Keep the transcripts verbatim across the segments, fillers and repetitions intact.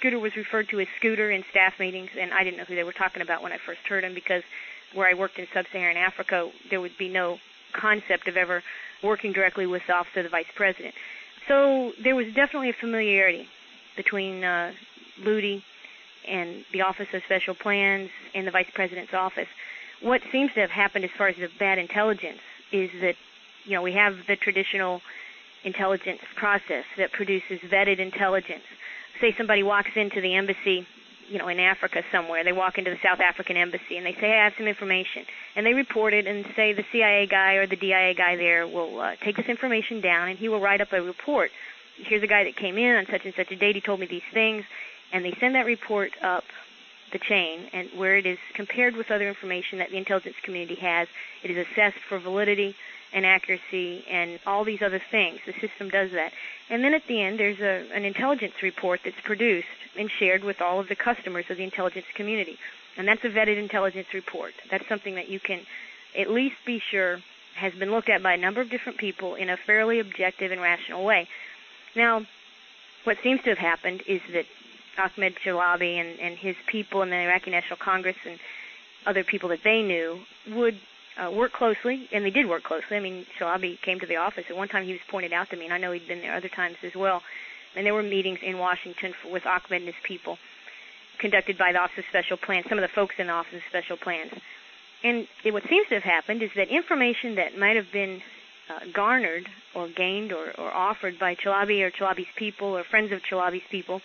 Scooter was referred to as Scooter in staff meetings, and I didn't know who they were talking about when I first heard him, because where I worked in sub-Saharan Africa, there would be no concept of ever working directly with the Office of the Vice President. So there was definitely a familiarity between uh, Ludi and the Office of Special Plans and the Vice President's office. What seems to have happened as far as the bad intelligence is that, you know, we have the traditional intelligence process that produces vetted intelligence. Say somebody walks into the embassy, you know, in Africa somewhere. They walk into the South African embassy and they say, hey, I have some information. And they report it and say the C I A guy or the D I A guy there will uh, take this information down and he will write up a report. Here's a guy that came in on such and such a date. He told me these things. And they send that report up the chain, and where it is compared with other information that the intelligence community has, it is assessed for validity and accuracy and all these other things. The system does that. And then at the end, there's a, an intelligence report that's produced and shared with all of the customers of the intelligence community. And that's a vetted intelligence report. That's something that you can at least be sure has been looked at by a number of different people in a fairly objective and rational way. Now, what seems to have happened is that Ahmed Chalabi and, and his people in the Iraqi National Congress and other people that they knew would uh, work closely, and they did work closely. I mean, Chalabi came to the office. At one time he was pointed out to me, and I know he'd been there other times as well. And there were meetings in Washington for, with Ahmed and his people conducted by the Office of Special Plans, some of the folks in the Office of Special Plans. And it, what seems to have happened is that information that might have been uh, garnered or gained or, or offered by Chalabi or Chalabi's people or friends of Chalabi's people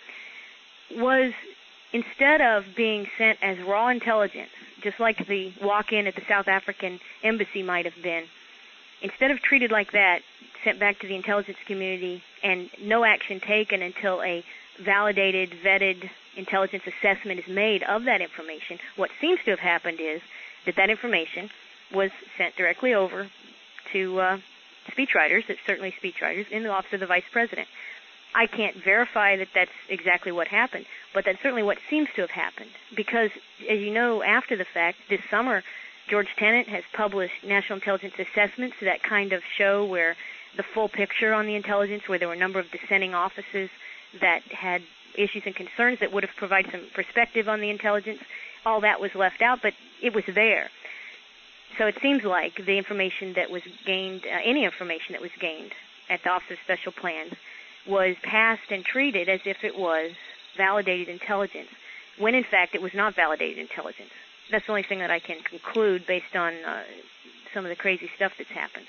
was, instead of being sent as raw intelligence, just like the walk-in at the South African embassy might have been, instead of treated like that, sent back to the intelligence community and no action taken until a validated, vetted intelligence assessment is made of that information, what seems to have happened is that that information was sent directly over to uh, speechwriters, it's certainly speechwriters, in the Office of the Vice President. I can't verify that that's exactly what happened, but that's certainly what seems to have happened. Because, as you know, after the fact, this summer, George Tenet has published national intelligence assessments that kind of show where the full picture on the intelligence, where there were a number of dissenting offices that had issues and concerns that would have provided some perspective on the intelligence. All that was left out, but it was there. So it seems like the information that was gained, uh, any information that was gained at the Office of Special Plans, was passed and treated as if it was validated intelligence, when in fact it was not validated intelligence. That's the only thing that I can conclude based on uh, some of the crazy stuff that's happened.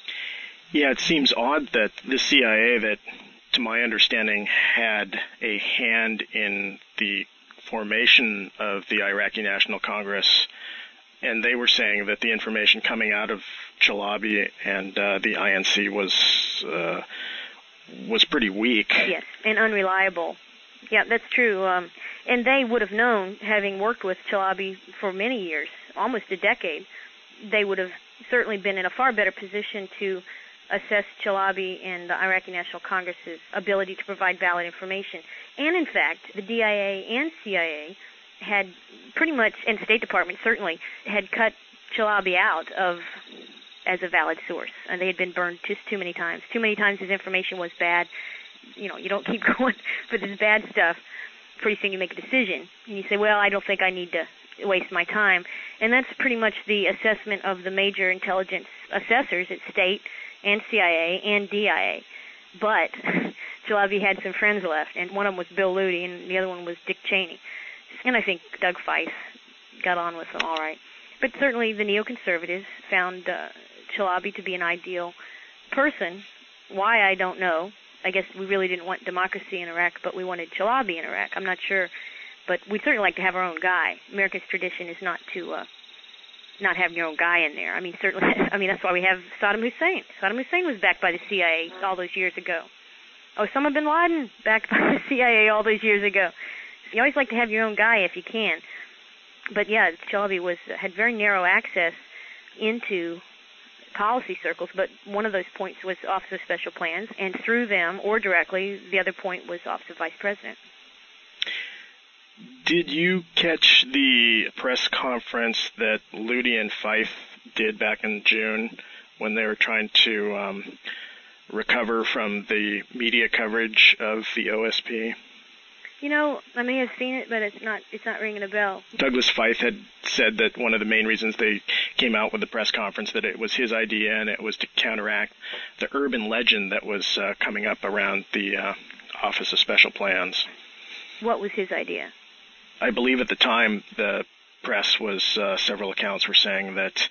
Yeah, it seems odd that the C I A, that to my understanding had a hand in the formation of the Iraqi National Congress, and they were saying that the information coming out of Chalabi and uh, the I N C was uh, was pretty weak. Yes, and unreliable. Yeah, that's true. Um, and they would have known, having worked with Chalabi for many years, almost a decade, they would have certainly been in a far better position to assess Chalabi and the Iraqi National Congress's ability to provide valid information. And in fact, the D I A and C I A had pretty much, and the State Department certainly, had cut Chalabi out of as a valid source. And they had been burned just too many times. Too many times his information was bad. You know, you don't keep going for this bad stuff. Pretty soon you make a decision. And you say, well, I don't think I need to waste my time. And that's pretty much the assessment of the major intelligence assessors at State and C I A and D I A. But Chalabi had some friends left, and one of them was Bill Ludi, and the other one was Dick Cheney. And I think Doug Feith got on with them all right. But certainly the neoconservatives found uh, Chalabi to be an ideal person. Why, I don't know. I guess we really didn't want democracy in Iraq, but we wanted Chalabi in Iraq. I'm not sure. But we'd certainly like to have our own guy. America's tradition is not to uh, not have your own guy in there. I mean, certainly, I mean, that's why we have Saddam Hussein. Saddam Hussein was backed by the C I A all those years ago. Osama bin Laden, backed by the C I A all those years ago. You always like to have your own guy if you can. But yeah, Chalabi was had very narrow access into policy circles, but one of those points was Office of Special Plans, and through them, or directly, the other point was Office of Vice President. Did you catch the press conference that Ludi and Feith did back in June when they were trying to um, recover from the media coverage of the O S P? You know, I may have seen it, but it's not it's not ringing a bell. Douglas Feith had said that one of the main reasons they came out with the press conference that it was his idea and it was to counteract the urban legend that was uh, coming up around the uh, Office of Special Plans. What was his idea? I believe at the time the press was, uh, several accounts were saying that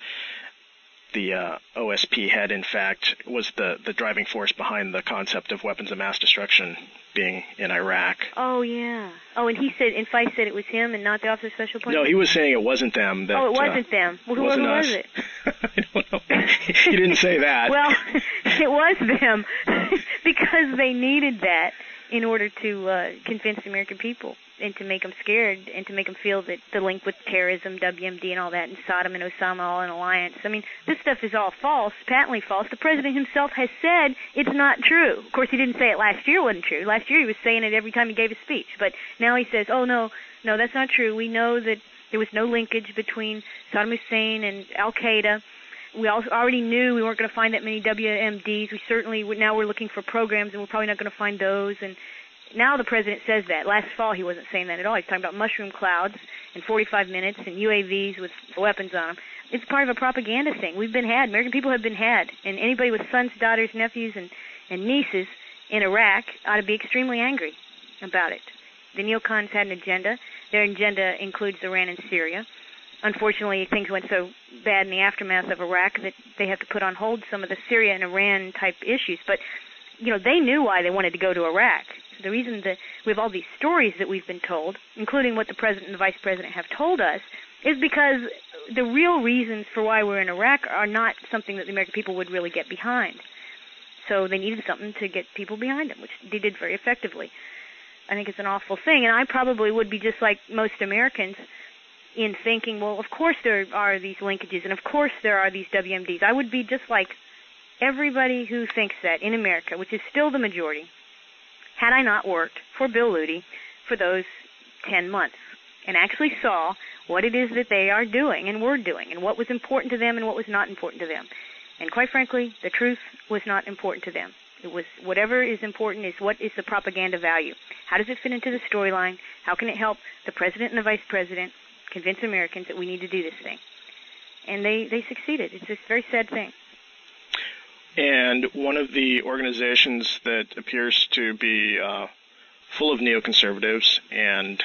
the uh, O S P had, in fact, was the, the driving force behind the concept of weapons of mass destruction being in Iraq. Oh, yeah. Oh, and he said, and Feist said it was him and not the Office of Special Plans? No, he was saying it wasn't them. That, oh, it wasn't uh, them. Well, who wasn't who was us. it? I don't know. He didn't say that. Well, it was them because they needed that in order to uh, convince the American people and to make them scared and to make them feel that the link with terrorism, W M D and all that, and Saddam and Osama all in alliance. I mean, this stuff is all false, patently false. The president himself has said it's not true. Of course, he didn't say it last year wasn't true. Last year he was saying it every time he gave a speech. But now he says, oh, no, no, that's not true. We know that there was no linkage between Saddam Hussein and Al-Qaeda. We also already knew we weren't going to find that many W M Ds. We certainly, now we're looking for programs, and we're probably not going to find those. And now the president says that. Last fall he wasn't saying that at all. He's talking about mushroom clouds in forty-five minutes and U A Vs with weapons on them. It's part of a propaganda thing. We've been had. American people have been had. And anybody with sons, daughters, nephews, and, and nieces in Iraq ought to be extremely angry about it. The neocons had an agenda. Their agenda includes Iran and Syria. Unfortunately, things went so bad in the aftermath of Iraq that they have to put on hold some of the Syria and Iran-type issues. But, you know, they knew why they wanted to go to Iraq. The reason that we have all these stories that we've been told, including what the president and the vice president have told us, is because the real reasons for why we're in Iraq are not something that the American people would really get behind. So they needed something to get people behind them, which they did very effectively. I think it's an awful thing, and I probably would be just like most Americans in thinking, well, of course there are these linkages, and of course there are these W M Ds. I would be just like everybody who thinks that in America, which is still the majority, had I not worked for Bill Luedy for those ten months and actually saw what it is that they are doing and were doing and what was important to them and what was not important to them. And quite frankly, the truth was not important to them. It was whatever is important is what is the propaganda value. How does it fit into the storyline? How can it help the president and the vice president convince Americans that we need to do this thing? And they, they succeeded. It's a very sad thing. And one of the organizations that appears to be uh, full of neoconservatives and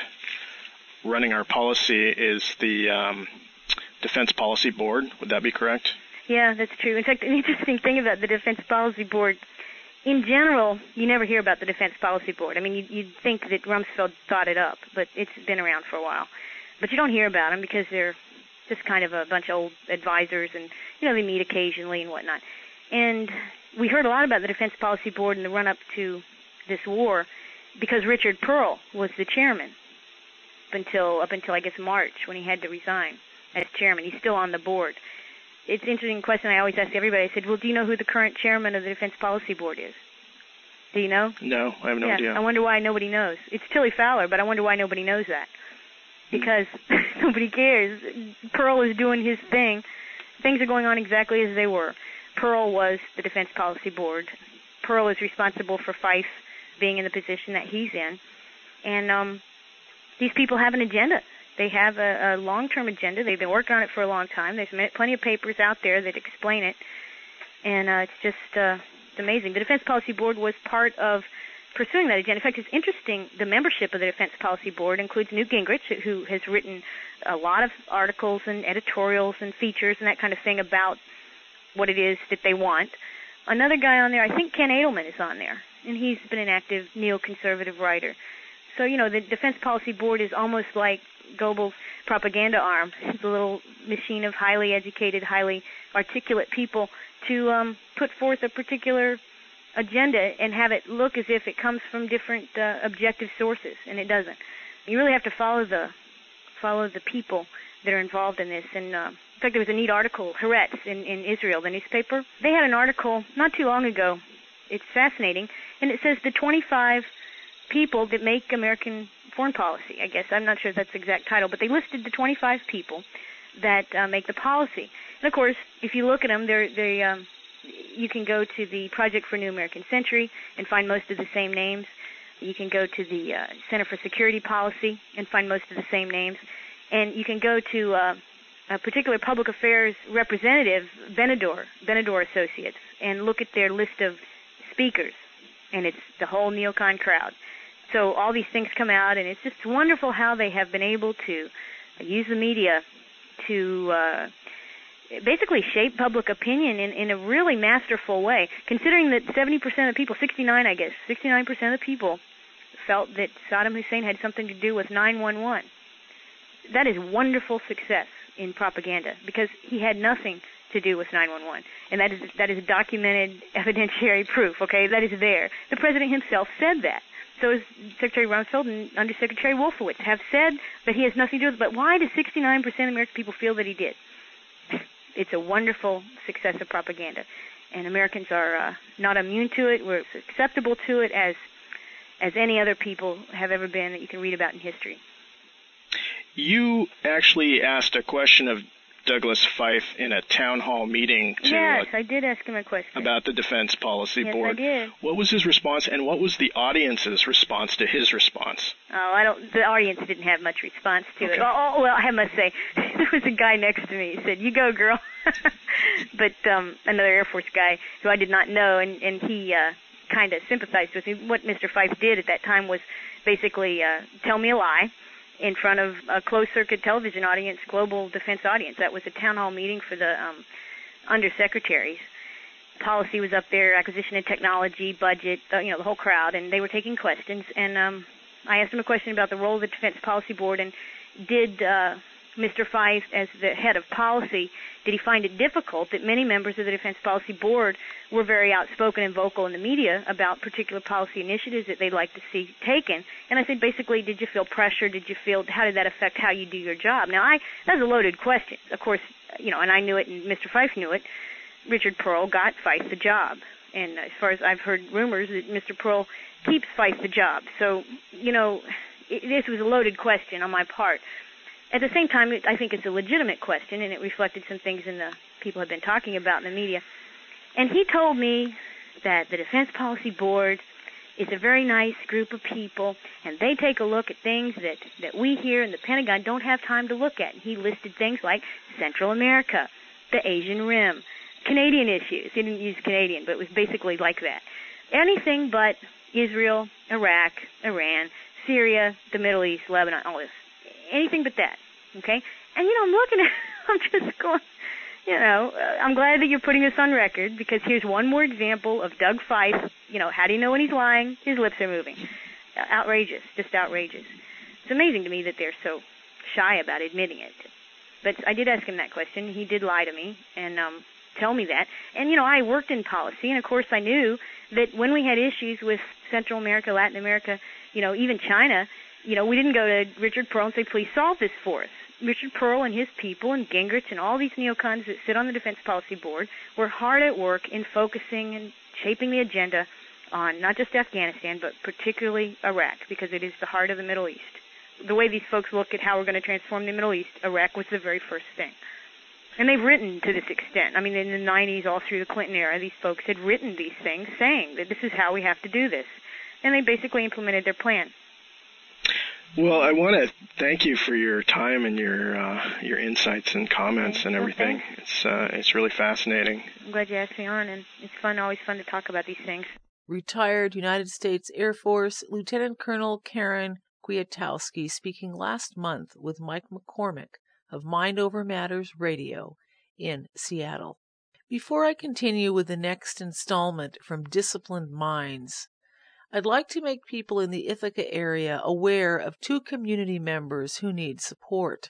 running our policy is the um, Defense Policy Board. Would that be correct? Yeah, that's true. In fact, an interesting thing about the Defense Policy Board, in general, you never hear about the Defense Policy Board. I mean, you'd, you'd think that Rumsfeld thought it up, but it's been around for a while. But you don't hear about them because they're just kind of a bunch of old advisors, and, you know, they meet occasionally and whatnot. And we heard a lot about the Defense Policy Board in the run-up to this war because Richard Pearl was the chairman up until, up until I guess, March, when he had to resign as chairman. He's still on the board. It's an interesting question I always ask everybody. I said, well, do you know who the current chairman of the Defense Policy Board is? Do you know? No, I have no yeah, idea. I wonder why nobody knows. It's Tilly Fowler, but I wonder why nobody knows that. Because nobody cares. Pearl is doing his thing. Things are going on exactly as they were. Pearl was the Defense Policy Board. Pearl is responsible for Feist being in the position that he's in. And um, these people have an agenda. They have a, a long-term agenda. They've been working on it for a long time. There's plenty of papers out there that explain it. And uh, it's just uh, it's amazing. The Defense Policy Board was part of pursuing that agenda. In fact, it's interesting, the membership of the Defense Policy Board includes Newt Gingrich, who has written a lot of articles and editorials and features and that kind of thing about what it is that they want. Another guy on there, I think Ken Edelman is on there, and he's been an active neoconservative writer. So, you know, the Defense Policy Board is almost like Goebbels' propaganda arm. It's a little machine of highly educated, highly articulate people to um, put forth a particular agenda and have it look as if it comes from different uh, objective sources, and it doesn't. You really have to follow the follow the people that are involved in this. And uh, in fact, there was a neat article, Haaretz, in, in Israel, the newspaper. They had an article not too long ago. It's fascinating, and it says the twenty-five people that make American foreign policy, I guess. I'm not sure if that's the exact title, but they listed the twenty-five people that uh, make the policy. And, of course, if you look at them, they're, they, um, you can go to the Project for a New American Century and find most of the same names. You can go to the uh, Center for Security Policy and find most of the same names. And you can go to uh, a particular public affairs representative, Benador, Benador Associates, and look at their list of speakers. And it's the whole neocon crowd. So all these things come out, and it's just wonderful how they have been able to use the media to uh, basically shape public opinion in, in a really masterful way, considering that seventy percent of people, sixty-nine I guess, sixty-nine percent of the people felt that Saddam Hussein had something to do with nine one one. That is wonderful success in propaganda, because he had nothing to do with nine one one, and that is that is documented evidentiary proof, okay? That is there. The President himself said that. So as Secretary Rumsfeld and Undersecretary Wolfowitz have said that he has nothing to do with it, but why do sixty-nine percent of American people feel that he did? It's a wonderful success of propaganda, and Americans are uh, not immune to it. We're acceptable to it as as any other people have ever been that you can read about in history. You actually asked a question of Douglas Feith in a town hall meeting to, yes, uh, I did ask him a question about the Defense Policy yes, Board. Yes, I did. What was his response, and what was the audience's response to his response? Oh, I don't. The audience didn't have much response to okay. it. Oh, well, I must say, there was a guy next to me. He said, "You go, girl." But um, another Air Force guy who I did not know, and and he uh, kind of sympathized with me. What Mister Feith did at that time was basically uh, tell me a lie in front of a closed-circuit television audience, global defense audience. That was a town hall meeting for the um, undersecretaries. Policy was up there, acquisition and technology, budget, uh, you know, the whole crowd, and they were taking questions. And um, I asked him a question about the role of the Defense Policy Board, and did uh, Mister Feith, as the head of policy, did he find it difficult that many members of the Defense Policy Board were very outspoken and vocal in the media about particular policy initiatives that they'd like to see taken? And I said, basically, did you feel pressure? Did you feel, how did that affect how you do your job? Now, I that was a loaded question, of course, you know, and I knew it, and Mister Feith knew it. Richard Pearl got Feith the job, and as far as I've heard rumors that Mister Pearl keeps Feith the job. So, you know, it, this was a loaded question on my part. At the same time, I think it's a legitimate question, and it reflected some things in the people have been talking about in the media. And he told me that the Defense Policy Board is a very nice group of people, and they take a look at things that, that we here in the Pentagon don't have time to look at. And he listed things like Central America, the Asian Rim, Canadian issues. He didn't use Canadian, but it was basically like that. Anything but Israel, Iraq, Iran, Syria, the Middle East, Lebanon, all this. Anything but that, okay? And, you know, I'm looking at I'm just going, you know, uh, I'm glad that you're putting this on record, because here's one more example of Doug Feith. You know, how do you know when he's lying? His lips are moving. Uh, outrageous, just outrageous. It's amazing to me that they're so shy about admitting it. But I did ask him that question. He did lie to me and um, tell me that. And, you know, I worked in policy, and, of course, I knew that when we had issues with Central America, Latin America, you know, even China, you know, we didn't go to Richard Pearl and say, please solve this for us. Richard Pearl and his people and Gingrich and all these neocons that sit on the Defense Policy Board were hard at work in focusing and shaping the agenda on not just Afghanistan, but particularly Iraq, because it is the heart of the Middle East. The way these folks look at how we're going to transform the Middle East, Iraq was the very first thing. And they've written to this extent. I mean, in the nineties, all through the Clinton era, these folks had written these things saying that this is how we have to do this. And they basically implemented their plan. Well, I want to thank you for your time and your uh, your insights and comments okay. and everything. Okay. It's uh, it's really fascinating. I'm glad you asked me on, and it's fun, always fun to talk about these things. Retired United States Air Force Lieutenant Colonel Karen Kwiatkowski speaking last month with Mike McCormick of Mind Over Matters Radio in Seattle. Before I continue with the next installment from Disciplined Minds, I'd like to make people in the Ithaca area aware of two community members who need support.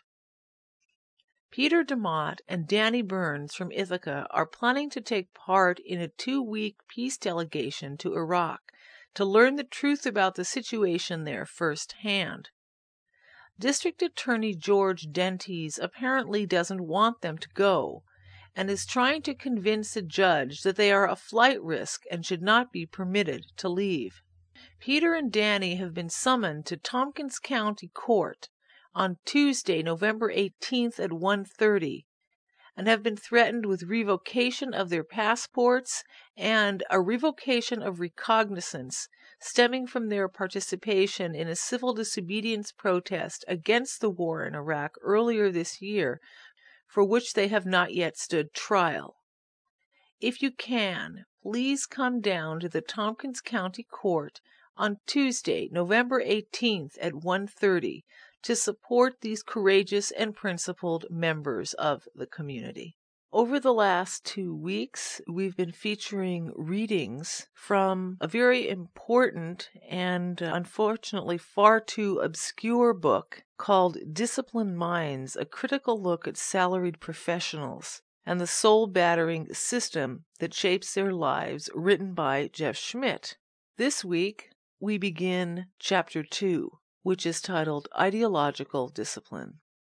Peter DeMott and Danny Burns from Ithaca are planning to take part in a two-week peace delegation to Iraq to learn the truth about the situation there firsthand. District Attorney George Dentes apparently doesn't want them to go and is trying to convince a judge that they are a flight risk and should not be permitted to leave. Peter and Danny have been summoned to Tompkins County Court on Tuesday, November eighteenth at one thirty, and have been threatened with revocation of their passports and a revocation of recognizance stemming from their participation in a civil disobedience protest against the war in Iraq earlier this year, for which they have not yet stood trial. If you can, please come down to the Tompkins County Court on Tuesday, November eighteenth at one thirty to support these courageous and principled members of the community. Over the last two weeks, we've been featuring readings from a very important and uh, unfortunately far too obscure book called Disciplined Minds, A Critical Look at Salaried Professionals and the Soul-Battering System That Shapes Their Lives, written by Jeff Schmidt. This week, we begin Chapter two, which is titled Ideological Discipline.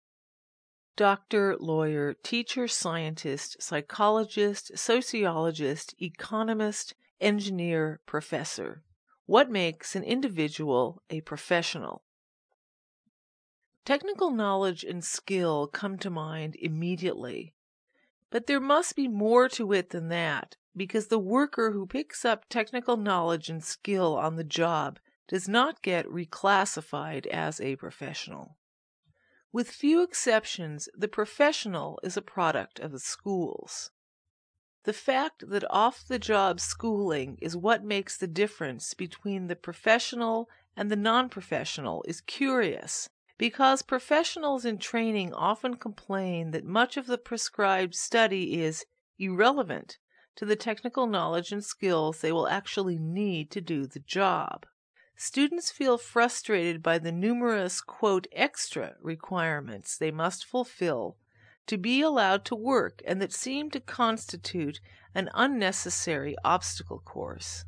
Doctor, lawyer, teacher, scientist, psychologist, sociologist, economist, engineer, professor. What makes an individual a professional? Technical knowledge and skill come to mind immediately. But there must be more to it than that, because the worker who picks up technical knowledge and skill on the job does not get reclassified as a professional. With few exceptions, the professional is a product of the schools. The fact that off-the-job schooling is what makes the difference between the professional and the non-professional is curious, because professionals in training often complain that much of the prescribed study is irrelevant to the technical knowledge and skills they will actually need to do the job. Students feel frustrated by the numerous, quote, extra requirements they must fulfill to be allowed to work and that seem to constitute an unnecessary obstacle course.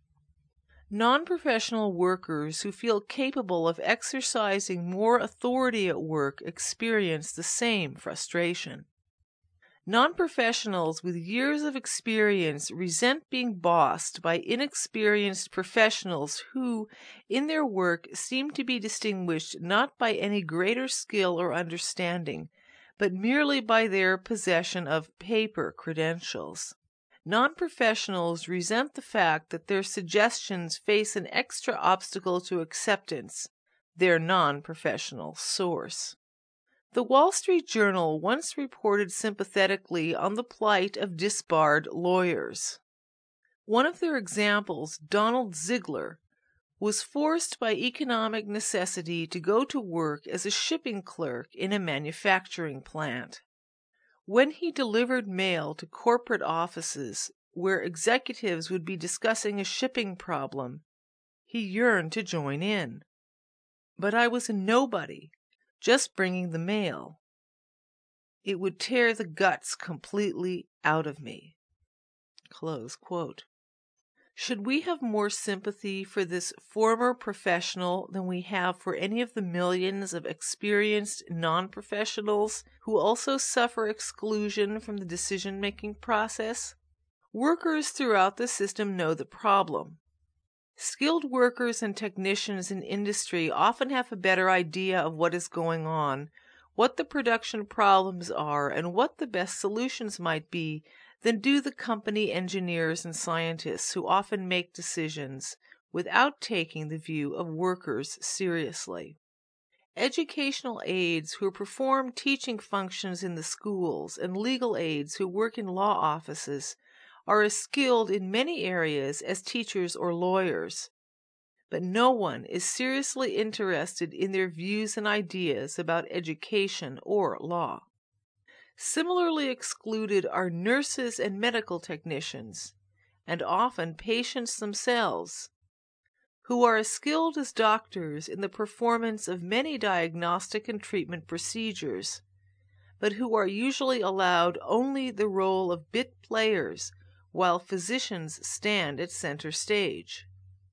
Non-professional workers who feel capable of exercising more authority at work experience the same frustration. Non-professionals with years of experience resent being bossed by inexperienced professionals who, in their work, seem to be distinguished not by any greater skill or understanding, but merely by their possession of paper credentials. Non-professionals resent the fact that their suggestions face an extra obstacle to acceptance, their non-professional source. The Wall Street Journal once reported sympathetically on the plight of disbarred lawyers. One of their examples, Donald Ziegler, was forced by economic necessity to go to work as a shipping clerk in a manufacturing plant. When he delivered mail to corporate offices where executives would be discussing a shipping problem, he yearned to join in. But I was a nobody, just bringing the mail. It would tear the guts completely out of me. Close quote. Should we have more sympathy for this former professional than we have for any of the millions of experienced non-professionals who also suffer exclusion from the decision-making process? Workers throughout the system know the problem. Skilled workers and technicians in industry often have a better idea of what is going on, what the production problems are, and what the best solutions might be than do the company engineers and scientists who often make decisions without taking the view of workers seriously. Educational aides who perform teaching functions in the schools and legal aides who work in law offices are as skilled in many areas as teachers or lawyers, but no one is seriously interested in their views and ideas about education or law. Similarly excluded are nurses and medical technicians, and often patients themselves, who are as skilled as doctors in the performance of many diagnostic and treatment procedures, but who are usually allowed only the role of bit players while physicians stand at center stage.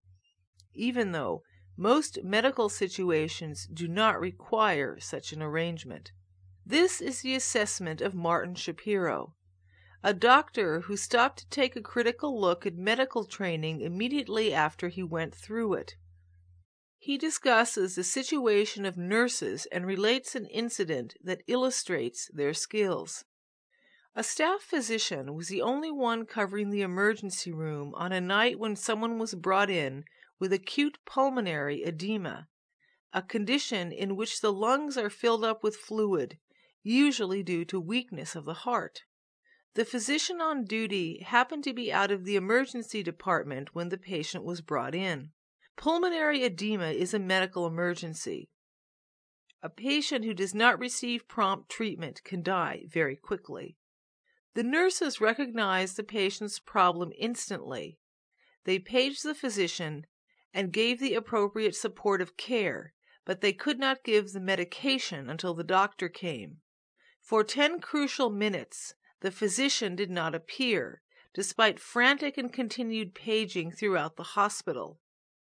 Even though most medical situations do not require such an arrangement. This is the assessment of Martin Shapiro, a doctor who stopped to take a critical look at medical training immediately after he went through it. He discusses the situation of nurses and relates an incident that illustrates their skills. A staff physician was the only one covering the emergency room on a night when someone was brought in with acute pulmonary edema, a condition in which the lungs are filled up with fluid, usually due to weakness of the heart. The physician on duty happened to be out of the emergency department when the patient was brought in. Pulmonary edema is a medical emergency. A patient who does not receive prompt treatment can die very quickly. The nurses recognized the patient's problem instantly. They paged the physician and gave the appropriate supportive care, but they could not give the medication until the doctor came. For ten crucial minutes, the physician did not appear, despite frantic and continued paging throughout the hospital.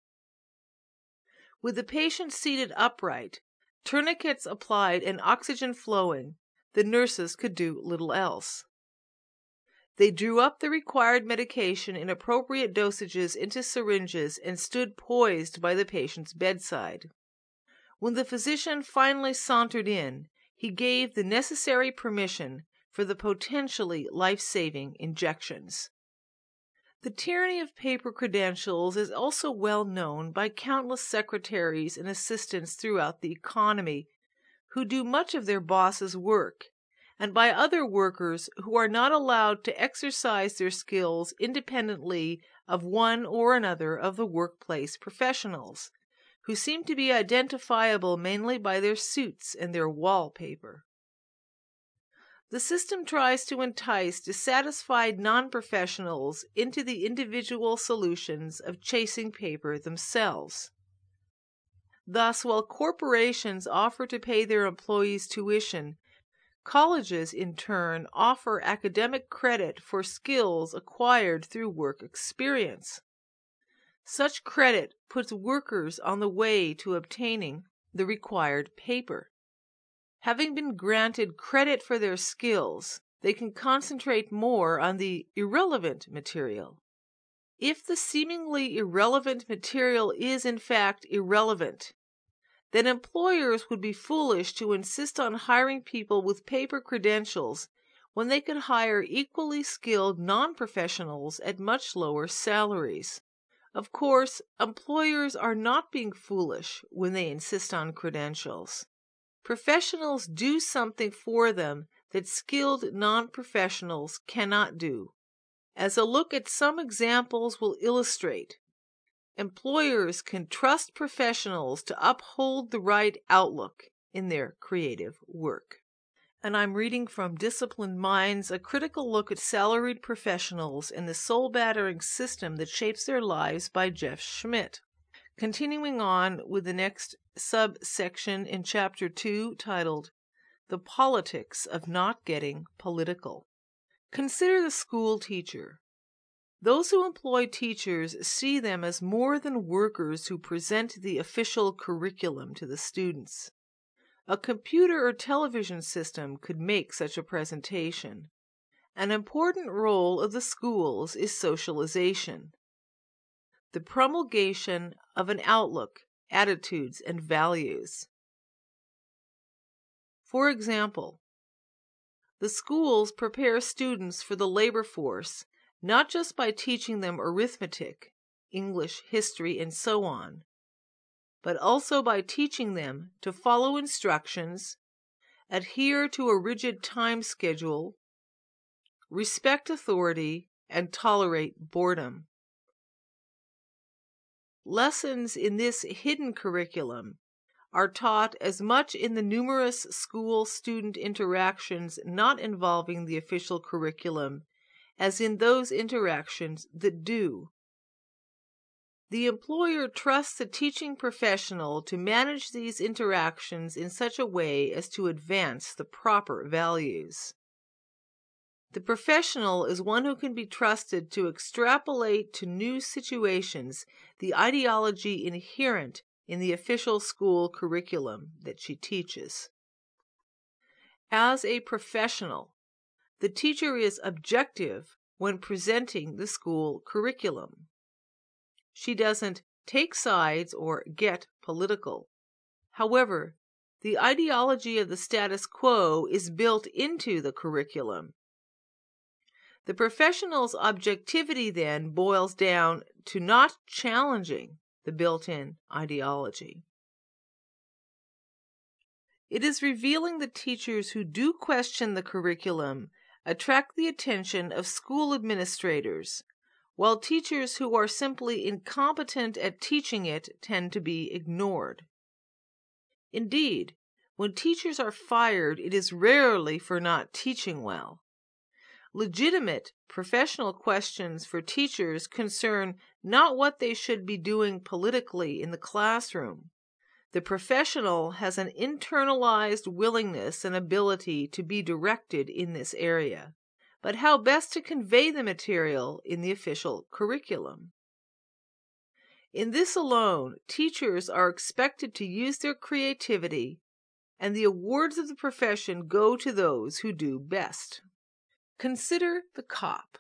With the patient seated upright, tourniquets applied, and oxygen flowing, the nurses could do little else. They drew up the required medication in appropriate dosages into syringes and stood poised by the patient's bedside. When the physician finally sauntered in, he gave the necessary permission for the potentially life-saving injections. The tyranny of paper credentials is also well known by countless secretaries and assistants throughout the economy who do much of their boss's work, and by other workers who are not allowed to exercise their skills independently of one or another of the workplace professionals, who seem to be identifiable mainly by their suits and their wallpaper. The system tries to entice dissatisfied non-professionals into the individual solutions of chasing paper themselves. Thus, while corporations offer to pay their employees tuition, colleges, in turn, offer academic credit for skills acquired through work experience. Such credit puts workers on the way to obtaining the required paper. Having been granted credit for their skills, they can concentrate more on the irrelevant material. If the seemingly irrelevant material is in fact irrelevant, then employers would be foolish to insist on hiring people with paper credentials when they could hire equally skilled non-professionals at much lower salaries. Of course, employers are not being foolish when they insist on credentials. Professionals do something for them that skilled non-professionals cannot do. As a look at some examples will illustrate, employers can trust professionals to uphold the right outlook in their creative work. And I'm reading from Disciplined Minds, a critical look at salaried professionals and the soul-battering system that shapes their lives by Jeff Schmidt. Continuing on with the next subsection in Chapter two, titled, The Politics of Not Getting Political. Consider the school teacher. Those who employ teachers see them as more than workers who present the official curriculum to the students. A computer or television system could make such a presentation. An important role of the schools is socialization, the promulgation of an outlook, attitudes, and values. For example, the schools prepare students for the labor force not just by teaching them arithmetic, English, history, and so on, but also by teaching them to follow instructions, adhere to a rigid time schedule, respect authority, and tolerate boredom. Lessons in this hidden curriculum are taught as much in the numerous school-student interactions not involving the official curriculum as in those interactions that do. The employer trusts the teaching professional to manage these interactions in such a way as to advance the proper values. The professional is one who can be trusted to extrapolate to new situations the ideology inherent in the official school curriculum that she teaches. As a professional, the teacher is objective when presenting the school curriculum. She doesn't take sides or get political. However, the ideology of the status quo is built into the curriculum. The professional's objectivity then boils down to not challenging the built-in ideology. It is revealing that teachers who do question the curriculum attract the attention of school administrators, while teachers who are simply incompetent at teaching it tend to be ignored. Indeed, when teachers are fired, it is rarely for not teaching well. Legitimate professional questions for teachers concern not what they should be doing politically in the classroom. The professional has an internalized willingness and ability to be directed in this area, but how best to convey the material in the official curriculum. In this alone, teachers are expected to use their creativity, and the awards of the profession go to those who do best. Consider the cop.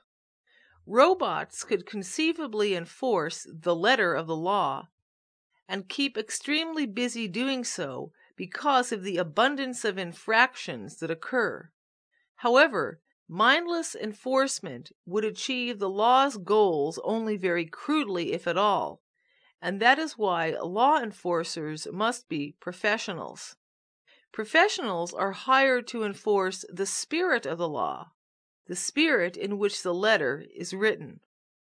Robots could conceivably enforce the letter of the law and keep extremely busy doing so because of the abundance of infractions that occur. However, mindless enforcement would achieve the law's goals only very crudely, if at all, and that is why law enforcers must be professionals. Professionals are hired to enforce the spirit of the law, the spirit in which the letter is written.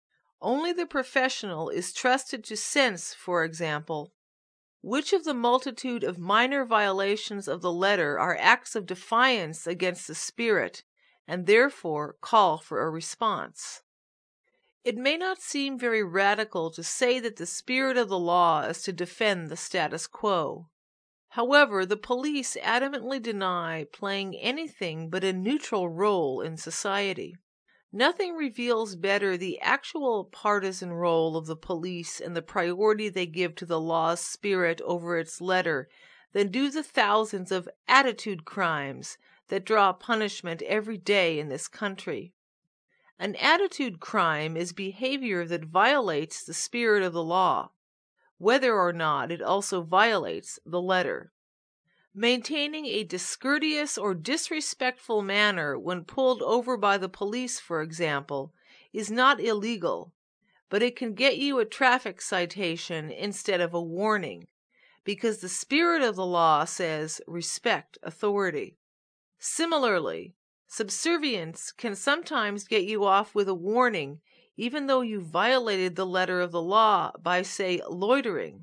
Only the professional is trusted to sense, for example, which of the multitude of minor violations of the letter are acts of defiance against the spirit, and therefore call for a response. It may not seem very radical to say that the spirit of the law is to defend the status quo. However, the police adamantly deny playing anything but a neutral role in society. Nothing reveals better the actual partisan role of the police and the priority they give to the law's spirit over its letter than do the thousands of attitude crimes that draw punishment every day in this country. An attitude crime is behavior that violates the spirit of the law, whether or not it also violates the letter. Maintaining a discourteous or disrespectful manner when pulled over by the police, for example, is not illegal, but it can get you a traffic citation instead of a warning, because the spirit of the law says respect authority. Similarly, subservience can sometimes get you off with a warning, even though you violated the letter of the law by, say, loitering.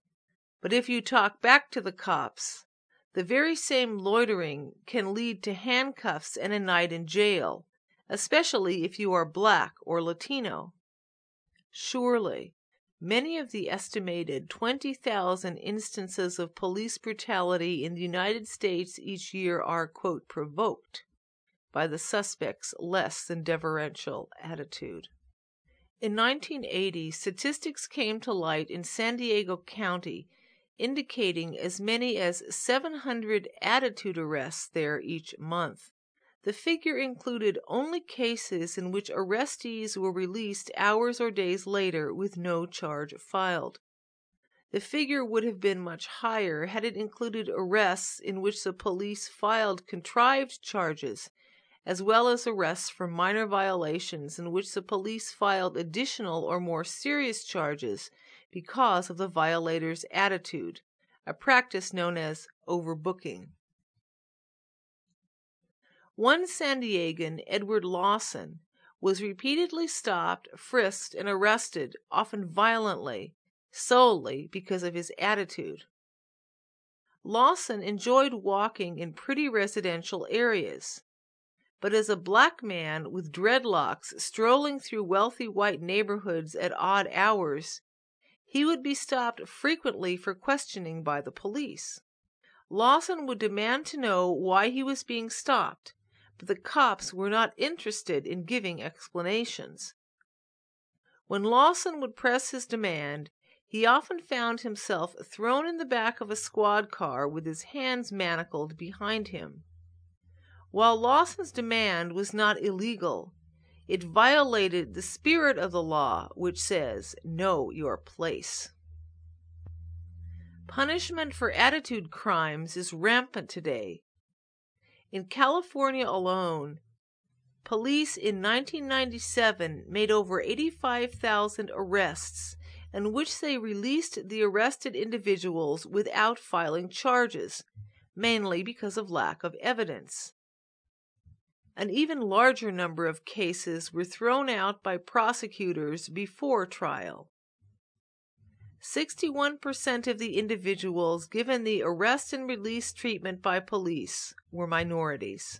But if you talk back to the cops, the very same loitering can lead to handcuffs and a night in jail, especially if you are black or Latino. Surely, many of the estimated twenty thousand instances of police brutality in the United States each year are, quote, provoked by the suspect's less than deferential attitude. In nineteen eighty, statistics came to light in San Diego County indicating as many as seven hundred attitude arrests there each month. The figure included only cases in which arrestees were released hours or days later with no charge filed. The figure would have been much higher had it included arrests in which the police filed contrived charges, as well as arrests for minor violations in which the police filed additional or more serious charges because of the violator's attitude, a practice known as overbooking. One San Diegan, Edward Lawson, was repeatedly stopped, frisked, and arrested, often violently, solely because of his attitude. Lawson enjoyed walking in pretty residential areas, but as a black man with dreadlocks strolling through wealthy white neighborhoods at odd hours, he would be stopped frequently for questioning by the police. Lawson would demand to know why he was being stopped, but the cops were not interested in giving explanations. When Lawson would press his demand, he often found himself thrown in the back of a squad car with his hands manacled behind him. While Lawson's demand was not illegal, it violated the spirit of the law, which says, know your place. Punishment for attitude crimes is rampant today. In California alone, police in nineteen ninety-seven made over eighty-five thousand arrests in which they released the arrested individuals without filing charges, mainly because of lack of evidence. An even larger number of cases were thrown out by prosecutors before trial. sixty-one percent of the individuals given the arrest and release treatment by police were minorities.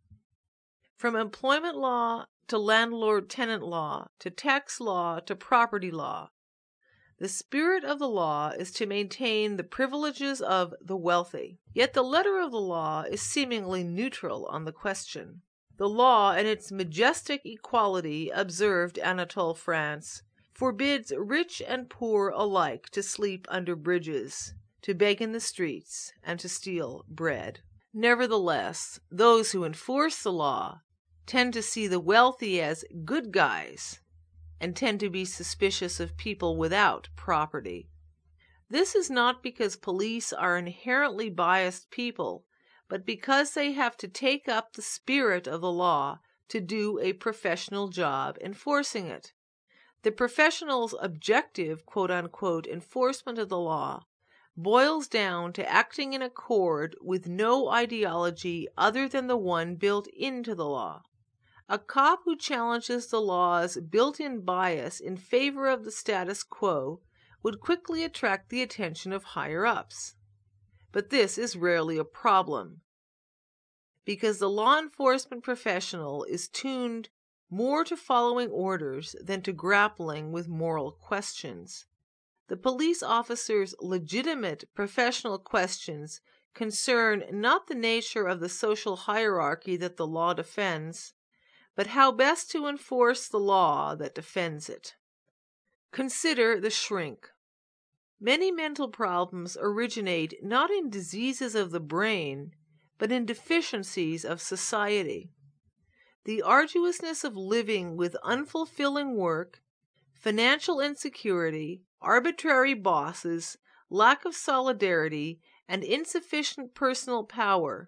From employment law to landlord-tenant law to tax law to property law, the spirit of the law is to maintain the privileges of the wealthy. Yet the letter of the law is seemingly neutral on the question. The law, in its majestic equality, observed Anatole France, forbids rich and poor alike to sleep under bridges, to beg in the streets, and to steal bread. Nevertheless, those who enforce the law tend to see the wealthy as good guys and tend to be suspicious of people without property. This is not because police are inherently biased people, but because they have to take up the spirit of the law to do a professional job enforcing it. The professional's objective, quote-unquote, enforcement of the law boils down to acting in accord with no ideology other than the one built into the law. A cop who challenges the law's built-in bias in favor of the status quo would quickly attract the attention of higher-ups. But this is rarely a problem, because the law enforcement professional is tuned more to following orders than to grappling with moral questions. The police officer's legitimate professional questions concern not the nature of the social hierarchy that the law defends, but how best to enforce the law that defends it. Consider the shrink. Many mental problems originate not in diseases of the brain, but in deficiencies of society. The arduousness of living with unfulfilling work, financial insecurity, arbitrary bosses, lack of solidarity, and insufficient personal power,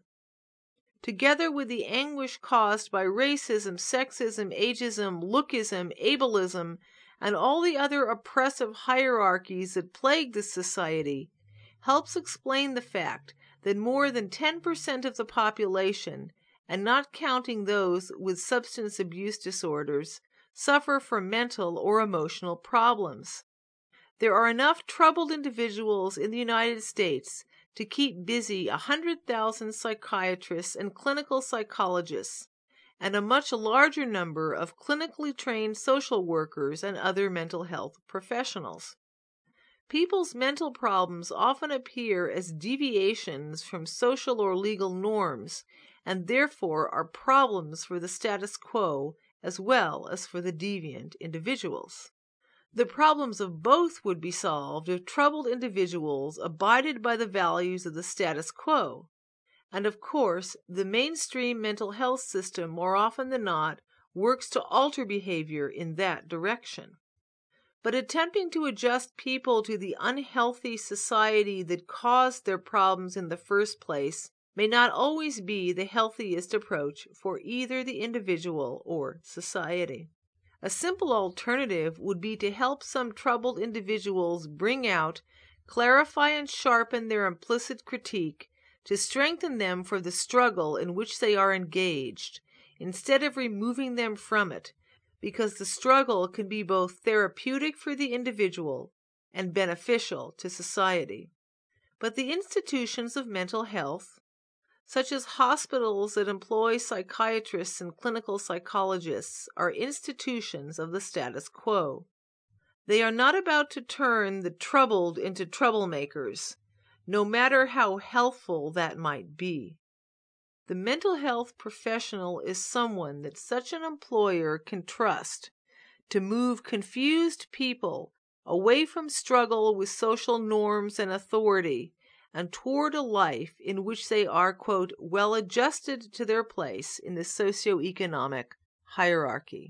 together with the anguish caused by racism, sexism, ageism, lookism, ableism, and all the other oppressive hierarchies that plague this society, helps explain the fact that more than ten percent of the population, and not counting those with substance abuse disorders, suffer from mental or emotional problems. There are enough troubled individuals in the United States to keep busy a hundred thousand psychiatrists and clinical psychologists, and a much larger number of clinically trained social workers and other mental health professionals. People's mental problems often appear as deviations from social or legal norms, and therefore are problems for the status quo as well as for the deviant individuals. The problems of both would be solved if troubled individuals abided by the values of the status quo, and of course the mainstream mental health system more often than not works to alter behavior in that direction. But attempting to adjust people to the unhealthy society that caused their problems in the first place may not always be the healthiest approach for either the individual or society. A simple alternative would be to help some troubled individuals bring out, clarify, and sharpen their implicit critique, to strengthen them for the struggle in which they are engaged, instead of removing them from it, because the struggle can be both therapeutic for the individual and beneficial to society. But the institutions of mental health, such as hospitals that employ psychiatrists and clinical psychologists, are institutions of the status quo. They are not about to turn the troubled into troublemakers, no matter how healthful that might be. The mental health professional is someone that such an employer can trust to move confused people away from struggle with social norms and authority and toward a life in which they are, quote, well adjusted to their place in the socioeconomic hierarchy.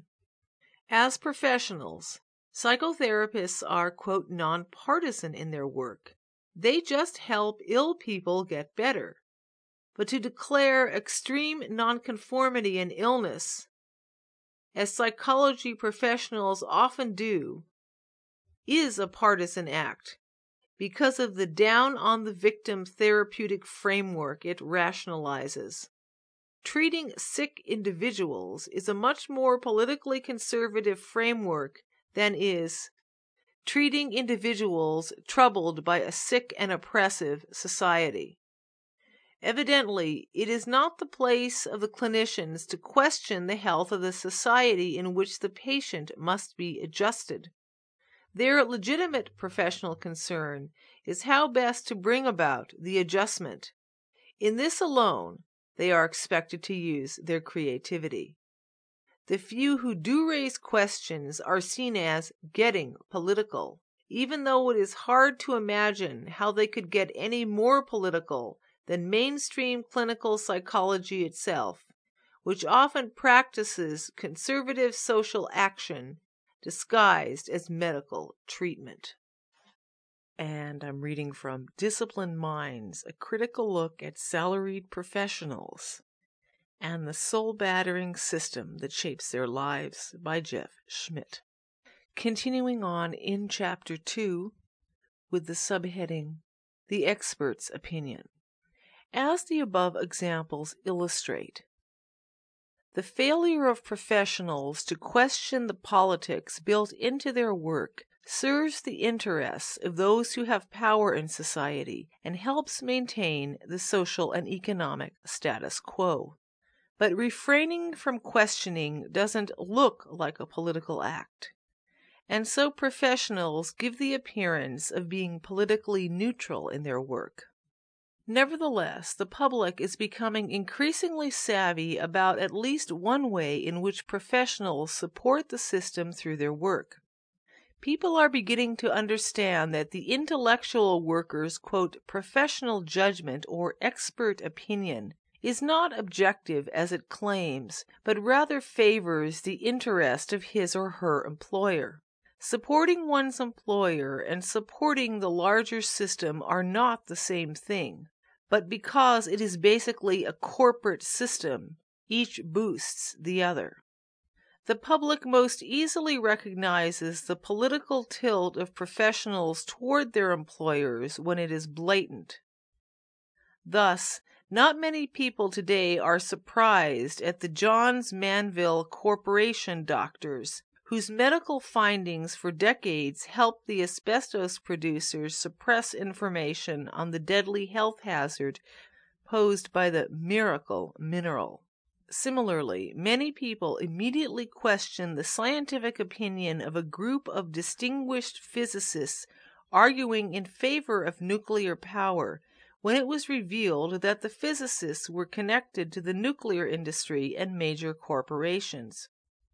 As professionals, psychotherapists are, quote, nonpartisan in their work. They just help ill people get better. But to declare extreme nonconformity and illness, as psychology professionals often do, is a partisan act because of the down-on-the-victim therapeutic framework it rationalizes. Treating sick individuals is a much more politically conservative framework than is treating individuals troubled by a sick and oppressive society. Evidently, it is not the place of the clinicians to question the health of the society in which the patient must be adjusted. Their legitimate professional concern is how best to bring about the adjustment. In this alone, they are expected to use their creativity. The few who do raise questions are seen as getting political, even though it is hard to imagine how they could get any more political than mainstream clinical psychology itself, which often practices conservative social action disguised as medical treatment. And I'm reading from Disciplined Minds, a critical look at salaried professionals and the soul-battering system that shapes their lives, by Jeff Schmidt. Continuing on in Chapter two with the subheading, The Expert's Opinion. As the above examples illustrate, the failure of professionals to question the politics built into their work serves the interests of those who have power in society and helps maintain the social and economic status quo. But refraining from questioning doesn't look like a political act, and so professionals give the appearance of being politically neutral in their work. Nevertheless, the public is becoming increasingly savvy about at least one way in which professionals support the system through their work. People are beginning to understand that the intellectual worker's, quote, professional judgment or expert opinion is not objective as it claims, but rather favors the interest of his or her employer. Supporting one's employer and supporting the larger system are not the same thing, but because it is basically a corporate system, each boosts the other. The public most easily recognizes the political tilt of professionals toward their employers when it is blatant. Thus, not many people today are surprised at the Johns Manville Corporation doctors, whose medical findings for decades helped the asbestos producers suppress information on the deadly health hazard posed by the miracle mineral. Similarly, many people immediately question the scientific opinion of a group of distinguished physicists arguing in favor of nuclear power when it was revealed that the physicists were connected to the nuclear industry and major corporations.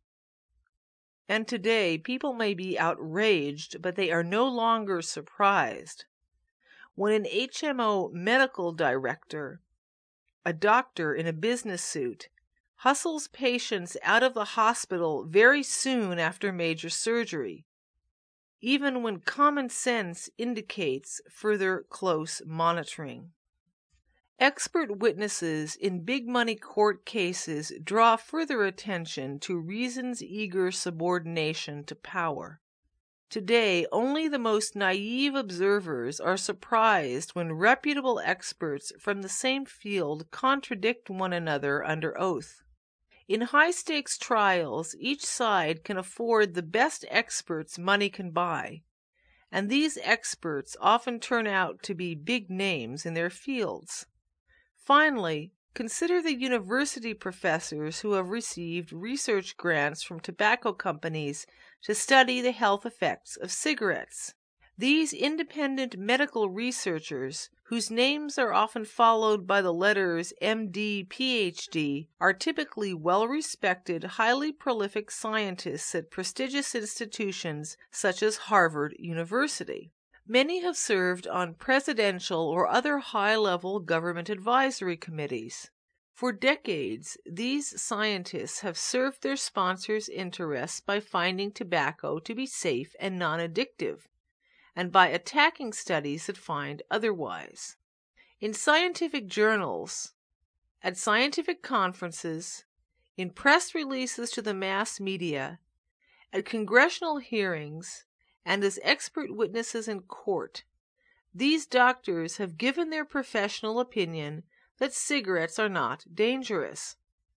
And today, people may be outraged, but they are no longer surprised when an H M O medical director, a doctor in a business suit, hustles patients out of the hospital very soon after major surgery, even when common sense indicates further close monitoring. Expert witnesses in big-money court cases draw further attention to reason's eager subordination to power. Today, only the most naive observers are surprised when reputable experts from the same field contradict one another under oath. In high-stakes trials, each side can afford the best experts money can buy, and these experts often turn out to be big names in their fields. Finally, consider the university professors who have received research grants from tobacco companies to study the health effects of cigarettes. These independent medical researchers, whose names are often followed by the letters M D, P H D, are typically well-respected, highly prolific scientists at prestigious institutions such as Harvard University. Many have served on presidential or other high-level government advisory committees. For decades, these scientists have served their sponsors' interests by finding tobacco to be safe and non-addictive, and by attacking studies that find otherwise. In scientific journals, at scientific conferences, in press releases to the mass media, at congressional hearings, and as expert witnesses in court. These doctors have given their professional opinion that cigarettes are not dangerous.